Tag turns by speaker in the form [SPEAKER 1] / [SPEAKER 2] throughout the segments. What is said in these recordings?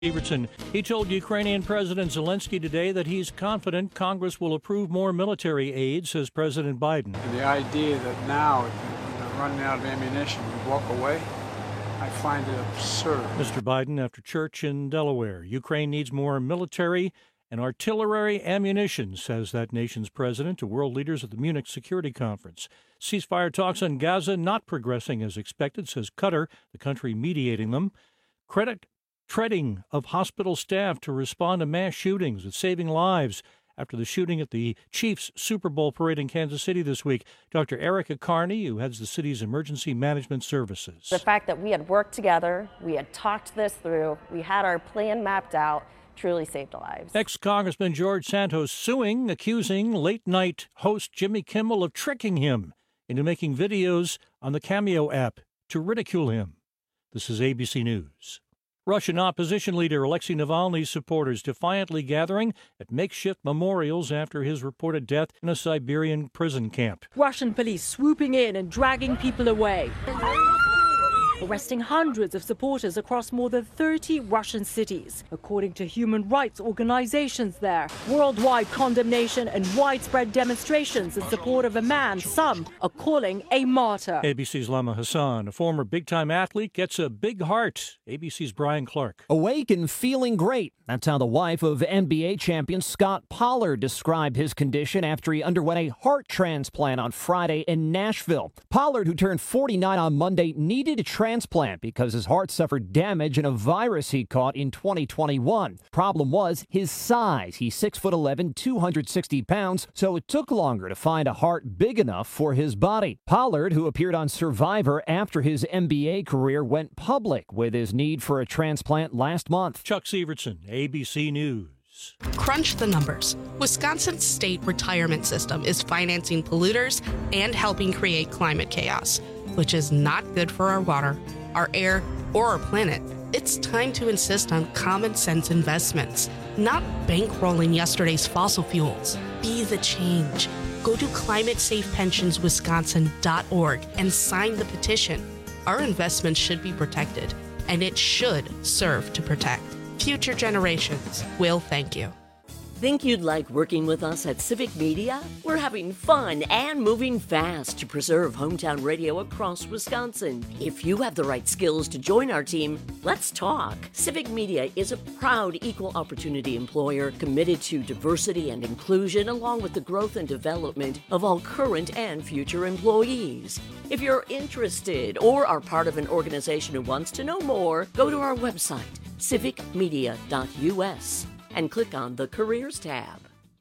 [SPEAKER 1] Evertson. He told Ukrainian President Zelensky today that he's confident Congress will approve more military aid, says President Biden.
[SPEAKER 2] And the idea that now, when they're running out of ammunition, we walk away, I find it absurd.
[SPEAKER 1] Mr. Biden after church in Delaware. Ukraine needs more military and artillery ammunition, says that nation's president to world leaders at the Munich Security Conference. Ceasefire talks on Gaza not progressing as expected, says Qatar, the country mediating them. Credit treading of hospital staff to respond to mass shootings and saving lives after the shooting at the Chiefs Super Bowl parade in Kansas City this week. Dr. Erica Carney, who heads the city's emergency management services.
[SPEAKER 3] The fact that we had worked together, we had talked this through, we had our plan mapped out, truly saved lives.
[SPEAKER 1] Ex-Congressman George Santos accusing late-night host Jimmy Kimmel of tricking him into making videos on the Cameo app to ridicule him. This is ABC News. Russian opposition leader Alexei Navalny's supporters defiantly gathering at makeshift memorials after his reported death in a Siberian prison camp.
[SPEAKER 4] Russian police swooping in and dragging people away, arresting hundreds of supporters across more than 30 Russian cities. According to human rights organizations there, worldwide condemnation and widespread demonstrations in support of a man some are calling a martyr.
[SPEAKER 1] ABC's Lama Hassan, a former big-time athlete, gets a big heart. ABC's Brian Clark.
[SPEAKER 5] Awake and feeling great. That's how the wife of NBA champion Scott Pollard described his condition after he underwent a heart transplant on Friday in Nashville. Pollard, who turned 49 on Monday, needed a transplant because his heart suffered damage in a virus he caught in 2021. Problem was his size. He's 6'11", 260 pounds, so it took longer to find a heart big enough for his body. Pollard, who appeared on Survivor after his NBA career, went public with his need for a transplant last month.
[SPEAKER 1] Chuck Severson, ABC News.
[SPEAKER 6] Crunch the numbers. Wisconsin's state retirement system is financing polluters and helping create climate chaos, which is not good for our water, our air, or our planet. It's time to insist on common sense investments, not bankrolling yesterday's fossil fuels. Be the change. Go to climatesafepensionswisconsin.org and sign the petition. Our investments should be protected, and it should serve to protect. Future generations will thank you.
[SPEAKER 7] Think you'd like working with us at Civic Media? We're having fun and moving fast to preserve hometown radio across Wisconsin. If you have the right skills to join our team, let's talk. Civic Media is a proud equal opportunity employer committed to diversity and inclusion along with the growth and development of all current and future employees. If you're interested or are part of an organization who wants to know more, go to our website, civicmedia.us. and click on the Careers tab.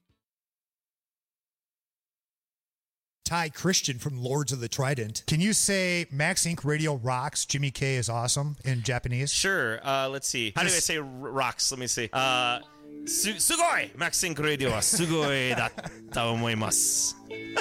[SPEAKER 8] Ty Christian from Lords of the Trident. Can you say Max Inc. Radio rocks, Jimmy K is awesome in Japanese?
[SPEAKER 9] Sure. Let's see. How do I say rocks? Let me see. Sugoi! Max Inc. Radio wa sugoi datta omoimasu.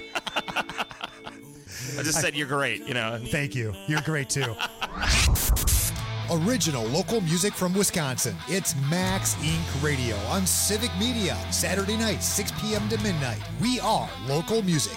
[SPEAKER 9] I just said you're great, you know.
[SPEAKER 8] Thank you. You're great, too. Original local music from Wisconsin. It's Max Inc. Radio on Civic Media. Saturday night, 6 p.m. to midnight. We are local music.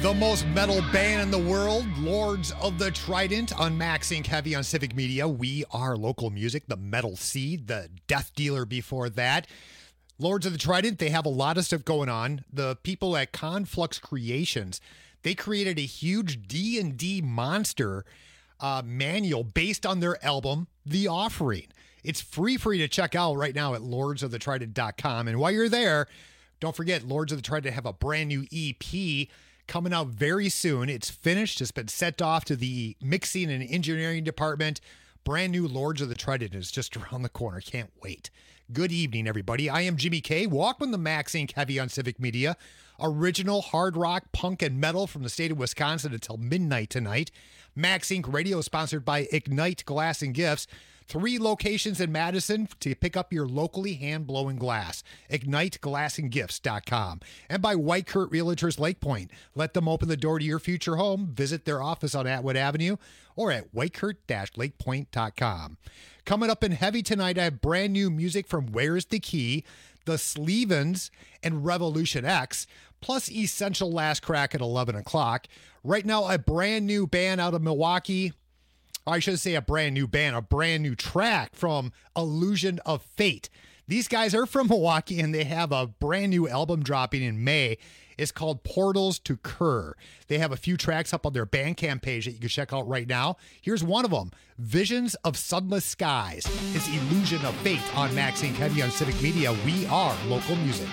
[SPEAKER 8] The most metal band in the world, Lords of the Trident, on Max Inc. Heavy on Civic Media. We are local music, the Metal Seed, the Death Dealer before that. Lords of the Trident, they have a lot of stuff going on. The people at Conflux Creations, they created a huge D&D monster manual based on their album, The Offering. It's free for you to check out right now at lordsofthetrident.com. And while you're there, don't forget, Lords of the Trident have a brand new EP coming out very soon. It's finished. It's been sent off to the mixing and engineering department. Brand new Lords of the Trident is just around the corner. Can't wait. Good evening, everybody. I am Jimmy K. Welcome to Max Inc. Heavy on Civic Media. Original hard rock, punk, and metal from the state of Wisconsin until midnight tonight. Max Inc. Radio is sponsored by Ignite Glass and Gifts. 3 locations in Madison to pick up your locally hand-blowing glass. IgniteGlassandGifts.com. And by White Kurt Realtors Lake Point. Let them open the door to your future home. Visit their office on Atwood Avenue or at whitekurt-lakepoint.com. Coming up in Heavy tonight, I have brand new music from Where's the Key, The Slevens, and Revolution X, plus Essential Last Crack at 11 o'clock. Right now, a brand new band out of Milwaukee. I should say a brand new band, a brand new track from Illusion of Fate. These guys are from Milwaukee, and they have a brand new album dropping in May. It's called Portals to Kerr. They have a few tracks up on their Bandcamp page that you can check out right now. Here's one of them, Visions of Sunless Skies. It's Illusion of Fate on Max Inc. Heavy on Civic Media. We are local music.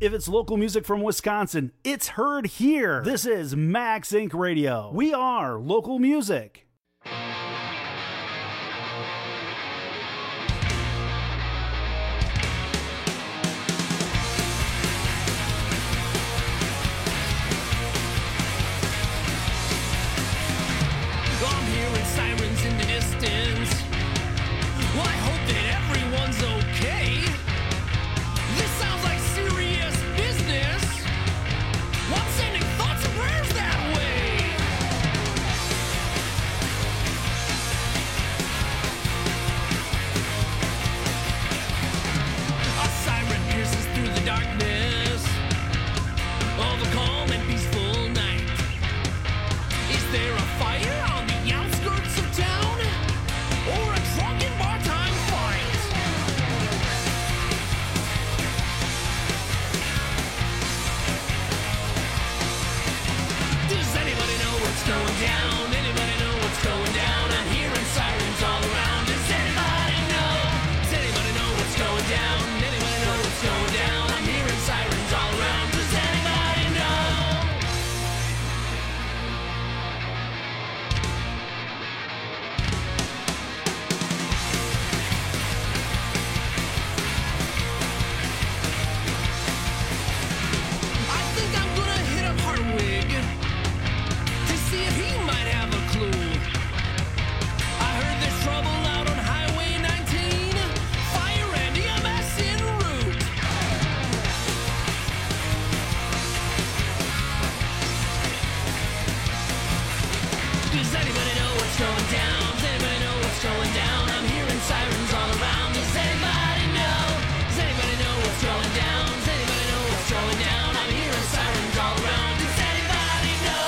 [SPEAKER 10] If it's local music from Wisconsin, it's heard here. This is Max Inc. Radio. We are local music.
[SPEAKER 11] I'm hearing sirens in the distance. Well, I hope that everyone's okay. This sounds like serious business. Well, I'm sending thoughts and prayers that way. A siren pierces through the darkness of a calm and peaceful night. Is there a fire on the outskirts of town? Or a drunken bar-time fight? Does anybody know what's going down? Anybody know what's going down? I'm hearing sirens all around. Does anybody know? Does anybody know what's going down? Anybody know what's going down? I'm hearing sirens all around. Does anybody know? I think I'm gonna hit up Hartwig to see if he might have a clue. I heard there's trouble out on Highway 19. Fire and EMS en route. Does anybody know what's going down? Does anybody know what's going down? I'm hearing sirens all around. Does anybody know? Does anybody know what's going down? Does anybody know what's going down? I'm hearing sirens all around. Does anybody know?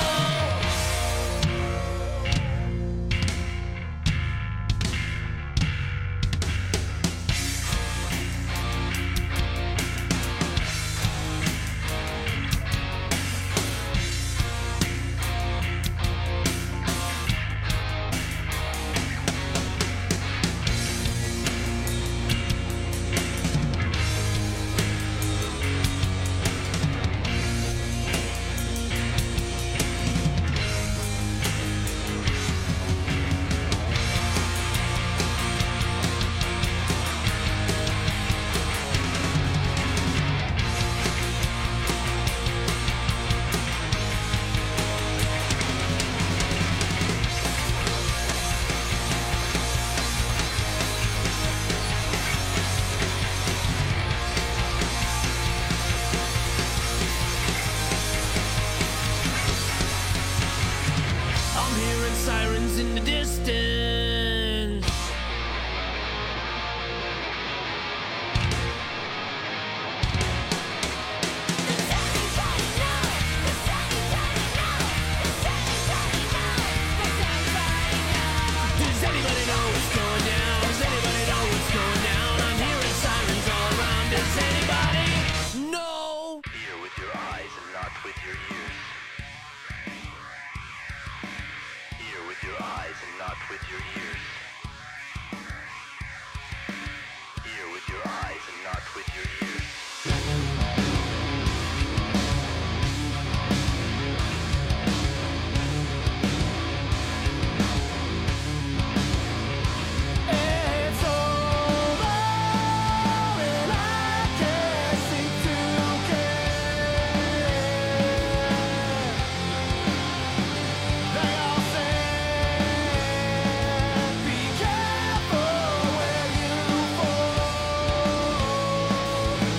[SPEAKER 11] I'm hearing sirens in the distance. Does anybody know what's going down? Does anybody know what's going down? I'm hearing sirens all around. Does anybody know?
[SPEAKER 12] Hear with your eyes and not with your ears. Hear with your eyes and not with your ears. Hear with your eyes and not with your ears.
[SPEAKER 11] It's over and I can't seem to care. They all say, be careful where you fall.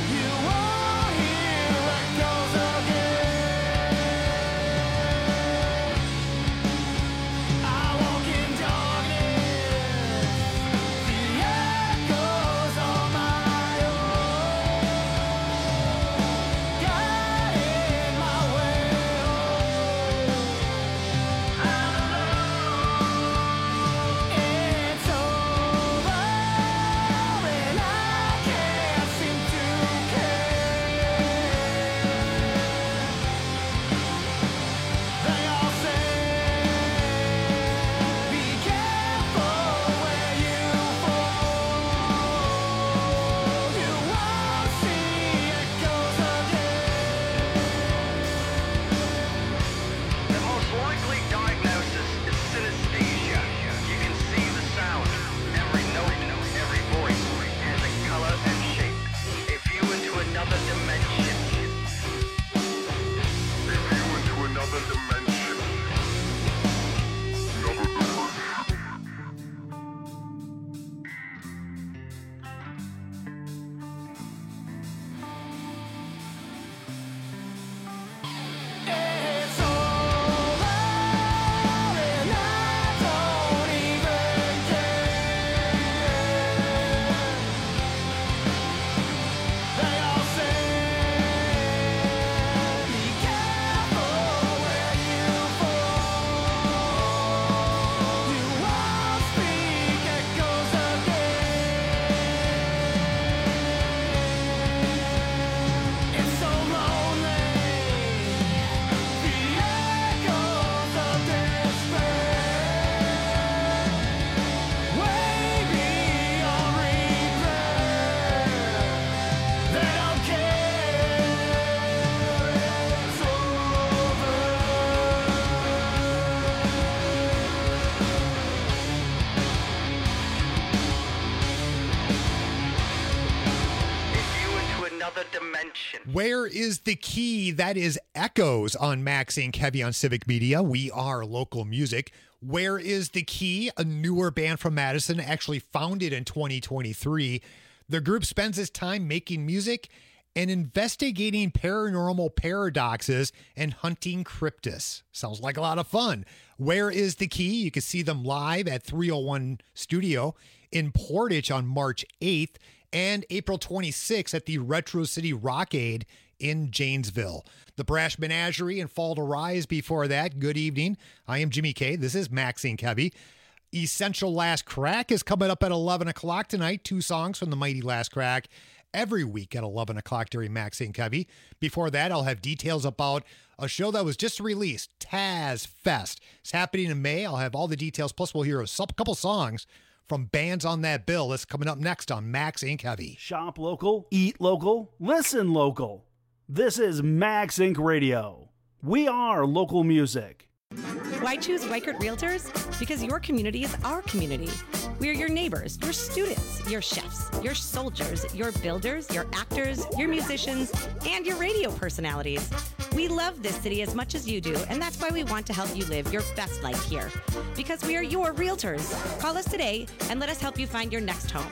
[SPEAKER 12] dimension.
[SPEAKER 8] Where is the key? That is Echoes on Max Inc. Heavy on Civic Media. We are local music. Where is the key? A newer band from Madison, actually founded in 2023. The group spends its time making music and investigating paranormal paradoxes and hunting cryptids. Sounds like a lot of fun. Where is the key? You can see them live at 301 Studio in Portage on March 8th and April 26th at the Retro City Rockade in Janesville. The Brash Menagerie and Fall to Rise before that. Good evening. I am Jimmy K. This is Max Inc. Heavy. Essential Last Crack is coming up at 11 o'clock tonight. 2 songs from the mighty Last Crack every week at 11 o'clock during Max Inc. Heavy. Before that, I'll have details about a show that was just released, Taz Fest. It's happening in May. I'll have all the details, plus we'll hear a couple songs from bands on that bill. That's coming up next on Max Inc. Heavy.
[SPEAKER 10] Shop local, eat local, listen local. This is Max Inc. Radio. We are local music.
[SPEAKER 13] Why choose Weichert Realtors? Because your community is our community. We are your neighbors, your students, your chefs, your soldiers, your builders, your actors, your musicians, and your radio personalities. We love this city as much as you do, and that's why we want to help you live your best life here. Because we are your realtors. Call us today and let us help you find your next home.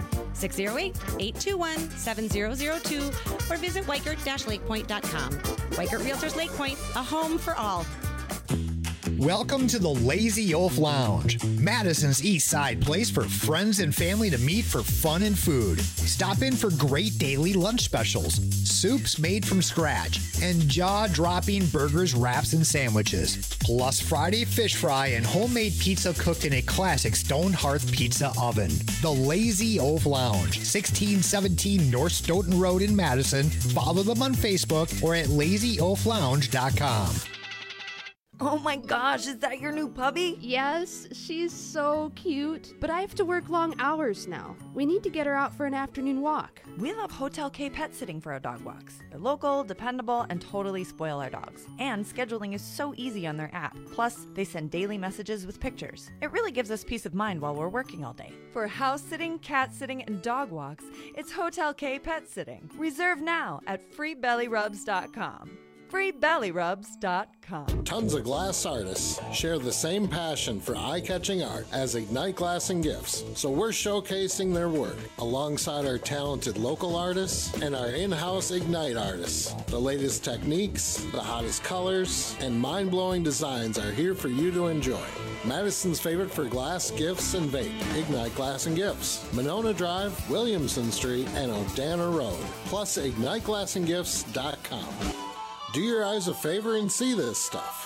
[SPEAKER 13] 608-821-7002 or visit Weichert-lakepoint.com. Weichert Realtors Lake Point, a home for all.
[SPEAKER 8] Welcome to the Lazy Oaf Lounge, Madison's East Side place for friends and family to meet for fun and food. Stop in for great daily lunch specials, soups made from scratch, and jaw-dropping burgers, wraps, and sandwiches. Plus Friday fish fry and homemade pizza cooked in a classic stone hearth pizza oven. The Lazy Oaf Lounge, 1617 North Stoughton Road in Madison. Follow them on Facebook or at lazyoaflounge.com.
[SPEAKER 14] Oh my gosh, is that your new puppy?
[SPEAKER 15] Yes, she's so cute. But I have to work long hours now. We need to get her out for an afternoon walk.
[SPEAKER 14] We love Hotel K Pet Sitting for our dog walks. They're local, dependable, and totally spoil our dogs. And scheduling is so easy on their app. Plus, they send daily messages with pictures. It really gives us peace of mind while we're working all day. For house sitting, cat sitting, and dog walks, it's Hotel K Pet Sitting. Reserve now at freebellyrubs.com. freebellyrubs.com.
[SPEAKER 16] Tons of glass artists share the same passion for eye-catching art as Ignite Glass and Gifts, so we're showcasing their work alongside our talented local artists and our in-house Ignite artists. The latest techniques, the hottest colors, and mind-blowing designs are here for you to enjoy. Madison's favorite for glass, gifts, and vape, Ignite Glass and Gifts. Monona Drive, Williamson Street, and Odana Road. Plus IgniteGlassandGifts.com. Do your eyes a favor and see this stuff.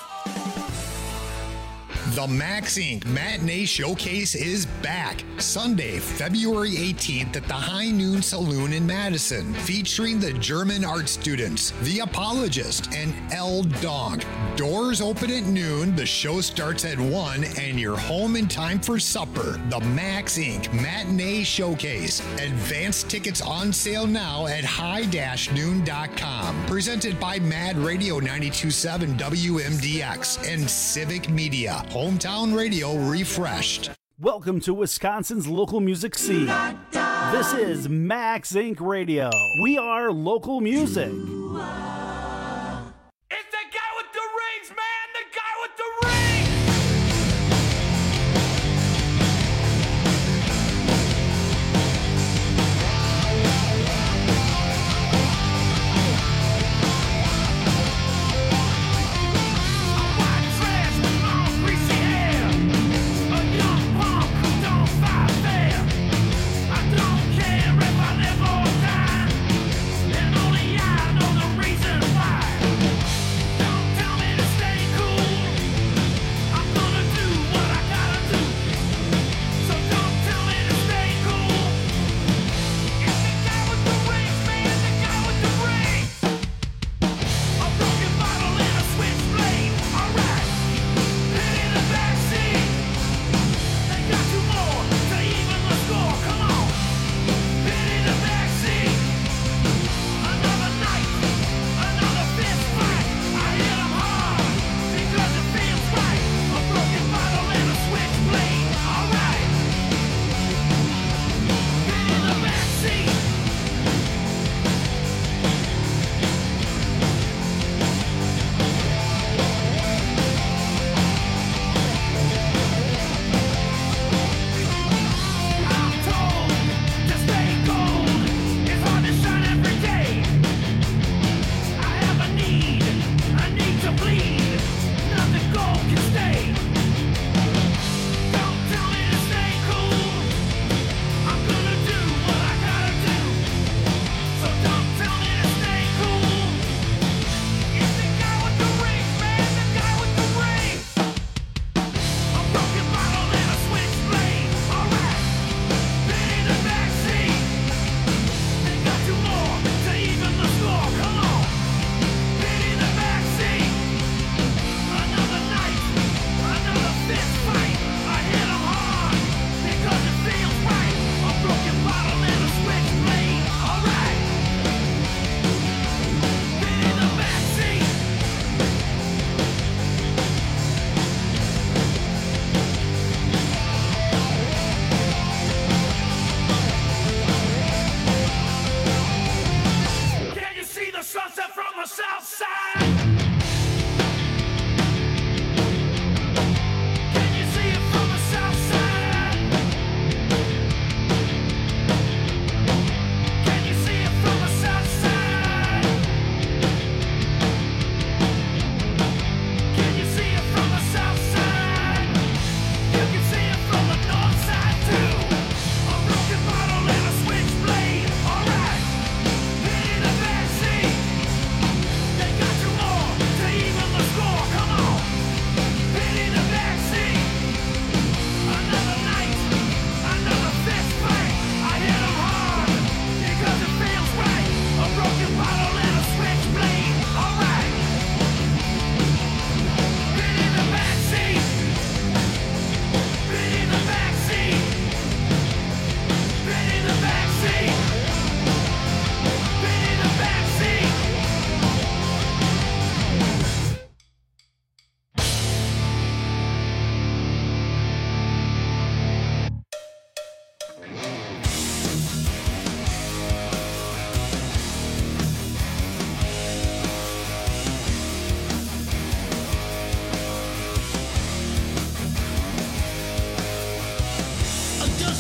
[SPEAKER 8] The Max Inc. Matinee Showcase is back Sunday, February 18th at the High Noon Saloon in Madison, featuring the German art students, The Apologist, and El Dog. Doors open at noon, the show starts at 1, and you're home in time for supper. The Max Inc. Matinee Showcase. Advance tickets on sale now at high-noon.com. Presented by Mad Radio 92.7 WMDX and Civic Media. Hometown Radio refreshed.
[SPEAKER 10] Welcome to Wisconsin's local music scene. This is Max Inc. Radio. We are local music.
[SPEAKER 11] Reason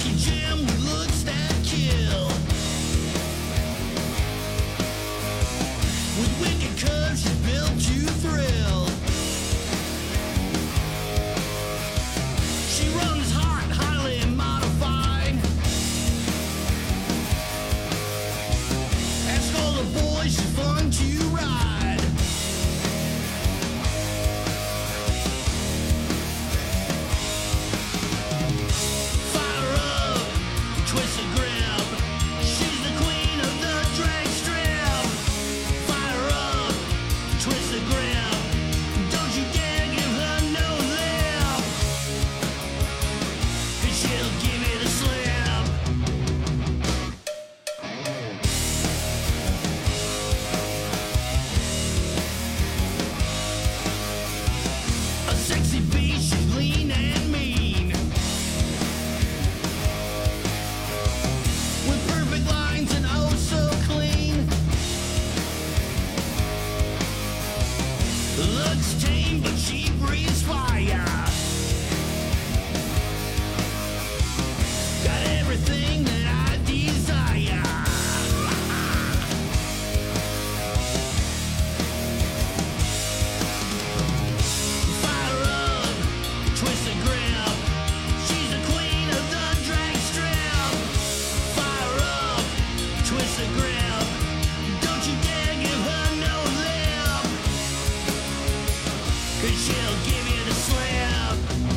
[SPEAKER 11] gym with looks that kill. With wicked curves, she's built to thrill. She runs hot, highly modified. Ask all the boys, she's fun to ride. Fire up, twist the grip. She's the queen of the drag strip. Fire up, twist the grip. Don't you dare give her no lip. 'Cause she'll give you the slip. A sexy beast, she's lean and mean. With perfect lines and oh so clean. Looks tame, but she breathes fire. Got everything that I desire. Fire up, twist the grip. She's the queen of the drag strip. Fire up, twist the grip. Don't you dare give her no lip. 'Cause she'll give you the slip.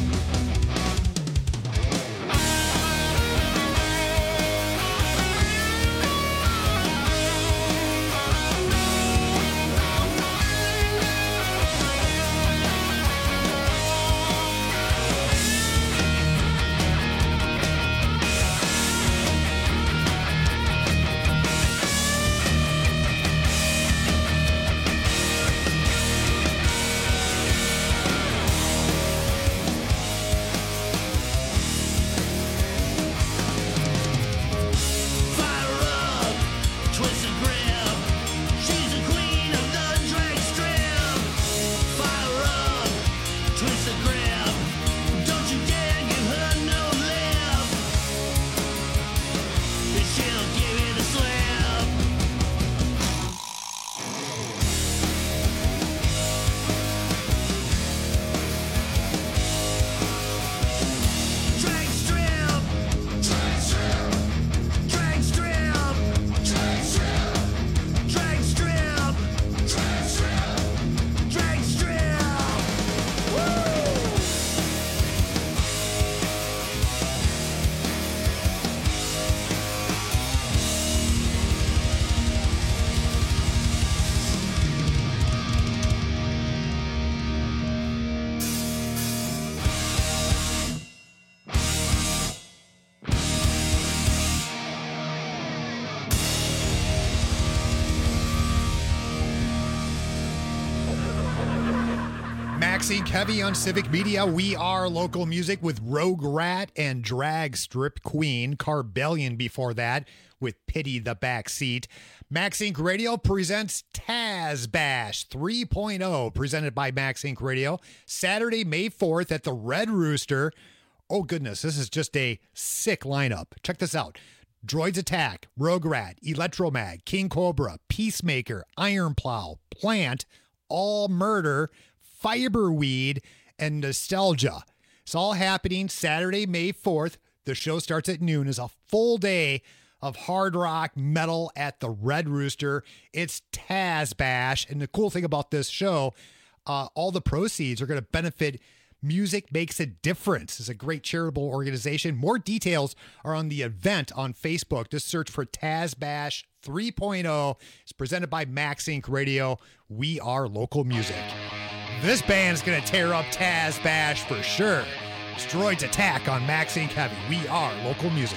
[SPEAKER 11] Fire up, twist the grip. She's the queen of the drag strip. Fire up, twist the grip. Don't you dare give her no lip. 'Cause she'll give you the slip. Drag strip, drag strip, drag strip, drag strip, drag strip, drag strip, drag strip. Woo!
[SPEAKER 8] Maxine Kevy on Civic Media. We are local music with Rogue Rat and Drag Strip Queen. Carbellion before that with Pity the Backseat. Maxine Radio presents Taz Bash 3.0, presented by Maxine Radio. Saturday, May 4th at the Red Rooster. Oh, goodness, this is just a sick lineup. Check this out. Droids Attack, Rogue Rat, Electromag, King Cobra, Peacemaker, Iron Plow, Plant, All Murder, Fiberweed, and Nostalgia. It's all happening Saturday, May 4th. The show starts at noon. It's a full day of hard rock metal at the Red Rooster. It's Taz Bash. And the cool thing about this show, all the proceeds are going to benefit Music Makes a Difference. It's a great charitable organization. More details are on the event on Facebook. Just search for Taz Bash 3.0. It's presented by Max Inc. Radio. We are local music. This band's going to tear up Taz Bash for sure. It's Droids Attack on Max Inc. Heavy. We are local music.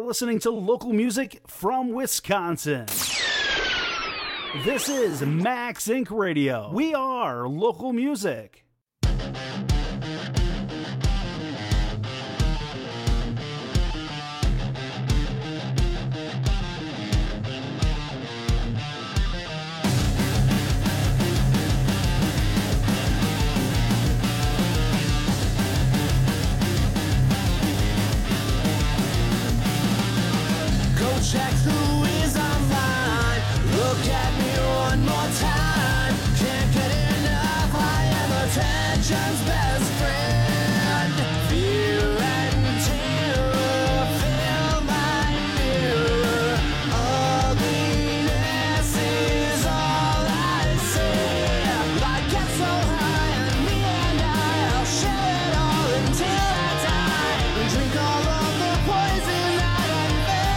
[SPEAKER 10] listening to local music from Wisconsin. This is Max Inc. Radio. We are local music.
[SPEAKER 11] Check who is online. Look at me one more time. Can't get enough. I am attention's best friend. Fear and terror fill my mirror. Ugliness is all I see. Light gets so high on me and I'll share it all until I die. And drink all of the poison that I'm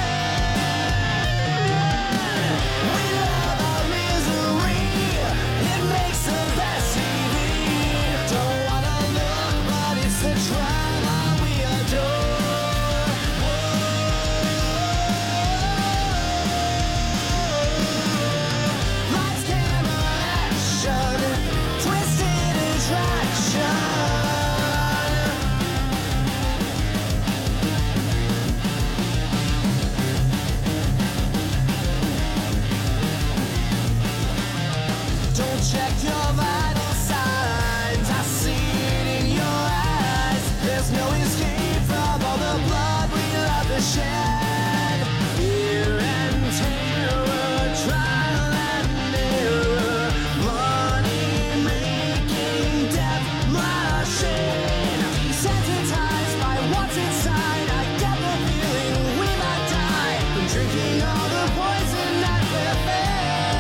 [SPEAKER 11] check your vital signs. I see it in your eyes. There's no escape from all the blood we love to shed. Fear and terror, trial and error. Money making, death machine. Desensitized by what's inside. I get the feeling we might die. From drinking all the poison that we're fed.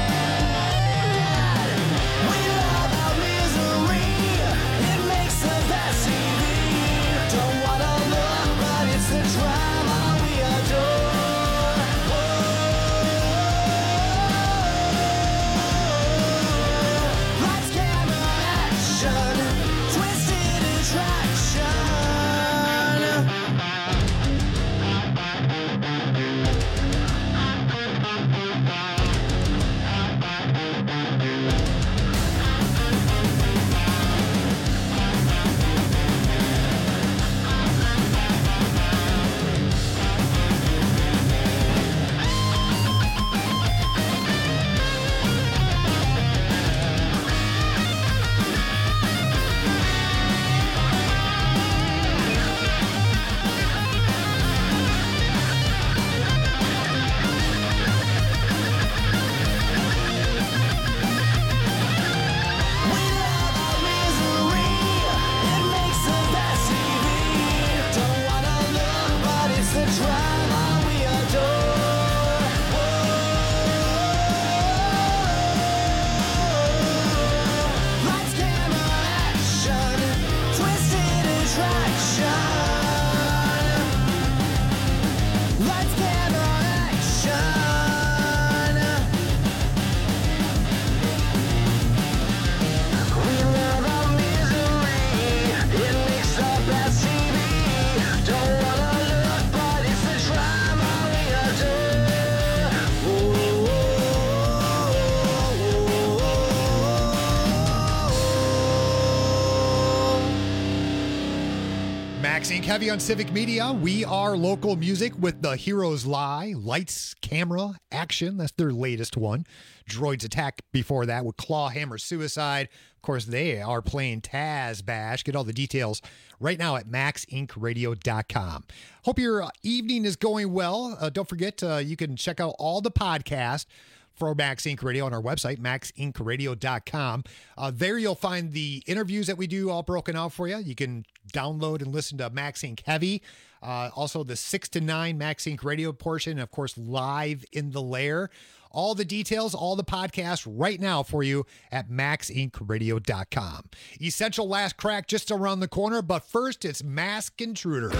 [SPEAKER 8] Max Inc. Heavy on Civic Media. We are local music with The Heroes Lie, Lights, Camera, Action. That's their latest one. Droids Attack before that with Claw Hammer Suicide. Of course, they are playing Taz Bash. Get all the details right now at maxincradio.com. Hope your evening is going well. Don't forget, you can check out all the podcasts for Max Inc. Radio on our website, maxincradio.com. There you'll find the interviews that we do all broken out for you. You can download and listen to Max Inc. Heavy. Also the 6 to 9 Max Inc. Radio portion, and of course, Live in the Lair. All the details, all the podcasts right now for you at maxincradio.com. Essential Last Crack just around the corner, but first it's Mask Intruder.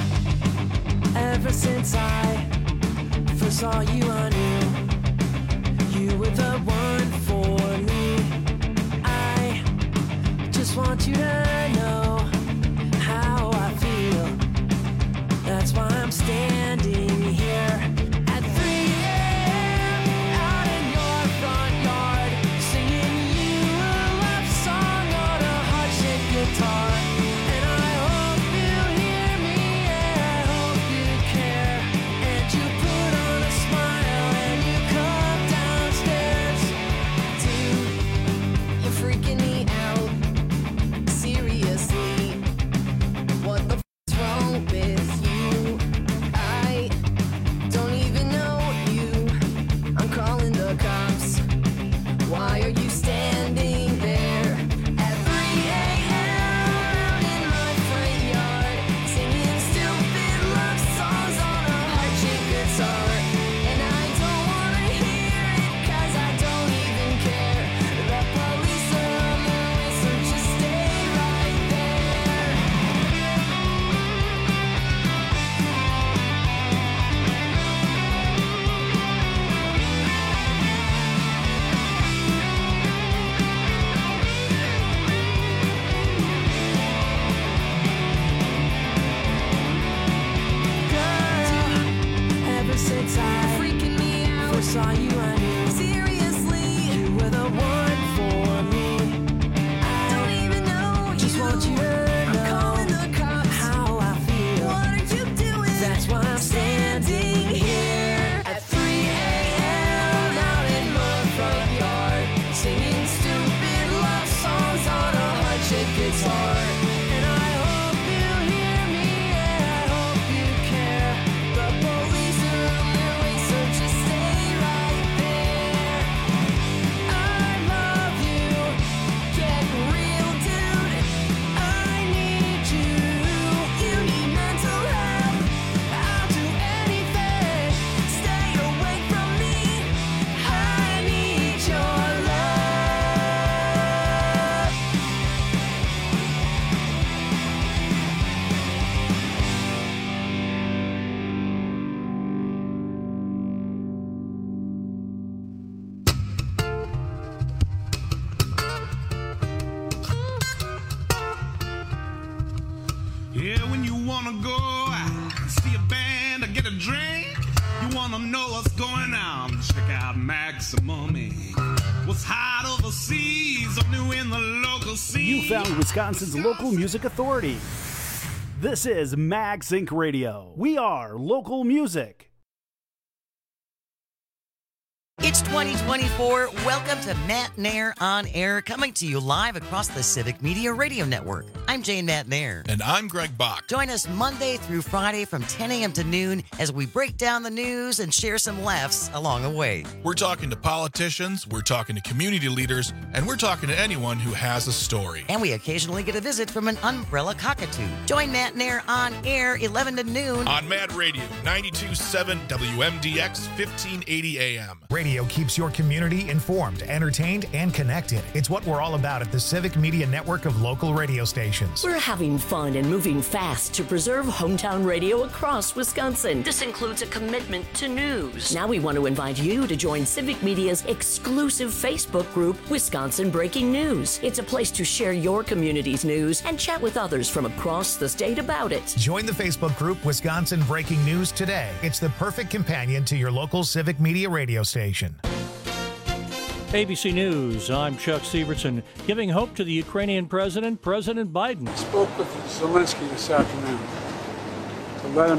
[SPEAKER 11] Ever since I first saw you, I knew you were the one for me. I just want you to know how I feel. That's why I'm standing here.
[SPEAKER 17] wanna go see a band or get a drink? You wanna know what's going on? Check out Maximum Inc. What's hot overseas or new in the local scene?
[SPEAKER 10] You found Wisconsin's local music authority. This is Max Inc. Radio. We are local music.
[SPEAKER 18] It's 2024. Welcome to Matt Nair On Air, coming to you live across the Civic Media Radio Network. I'm Jane Matt Nair.
[SPEAKER 19] And I'm Greg Bach.
[SPEAKER 18] Join us Monday through Friday from 10 a.m. to noon as we break down the news and share some laughs along the way.
[SPEAKER 19] We're talking to politicians, we're talking to community leaders, and we're talking to anyone who has a story.
[SPEAKER 18] And we occasionally get a visit from an umbrella cockatoo. Join Matt Nair On Air, 11 to noon.
[SPEAKER 19] On Mad Radio, 92.7 WMDX, 1580 AM.
[SPEAKER 20] Radio keeps your community informed, entertained, and connected. It's what we're all about at the Civic Media Network of local radio stations.
[SPEAKER 7] We're having fun and moving fast to preserve hometown radio across Wisconsin. This includes a commitment to news. Now we want to invite you to join Civic Media's exclusive Facebook group, Wisconsin Breaking News. It's a place to share your community's news and chat with others from across the state about it.
[SPEAKER 20] Join the Facebook group Wisconsin Breaking News today. It's the perfect companion to your local Civic Media radio station.
[SPEAKER 1] ABC News, I'm Chuck Sievertson, giving hope to the Ukrainian president, President Biden.
[SPEAKER 2] I spoke with Zelensky this afternoon to let him